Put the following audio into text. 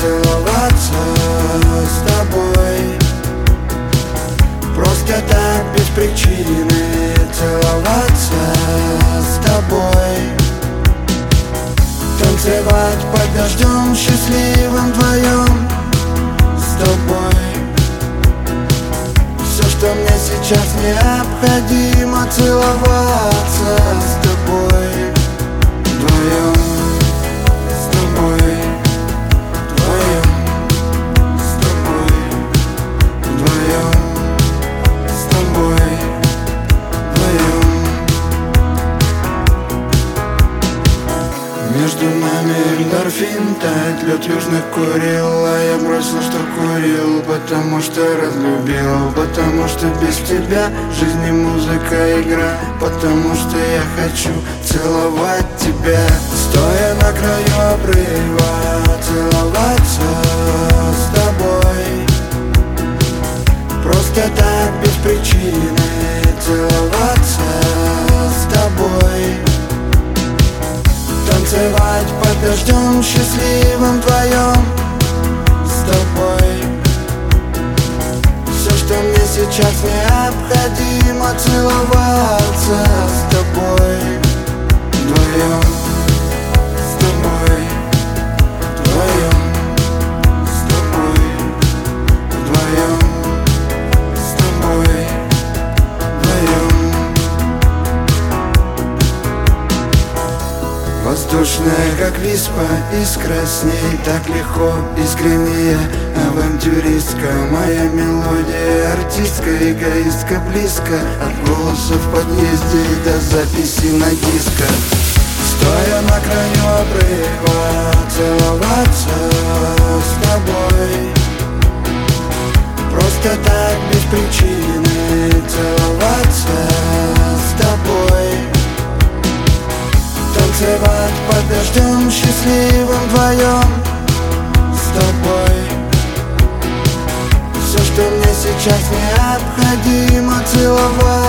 целоваться с тобой. Просто так, без причины, целоваться с тобой. Танцевать под дождем, счастливым вдвоем с тобой. Все, что мне сейчас необходимо, целоваться с тобой. Вдвоем с тобой. Вдвоем с тобой. Вдвоем с тобой. Вдвоем. Между нами эндорфин тает, лед южных Курил. А я бросил, что курил, потому что разлюбил. Потому что без тебя жизнь не музыка, игра. Потому что я хочу целовать тебя. Стоя на краю обрыва, целоваться с тобой. Просто так, без причины, целоваться с тобой. Танцевать под дождем, счастливым вдвоем с тобой. Все, что мне сейчас необходимо, целоваться с тобой. Вдвоем с тобой. Вдвоем с тобой. Вдвоем с тобой. Вдвоем. Воздушная, как виспа, искра с ней так легко, искренняя авантюристка. Моя мелодия артистка, эгоистка, близко от голоса в подъезде до записи на дисках. Стоя на краю обрыва, целоваться с тобой. Просто так, без причины, целоваться с тобой. Танцевать под дождем, счастливым вдвоем с тобой. Все, что мне сейчас необходимо, целовать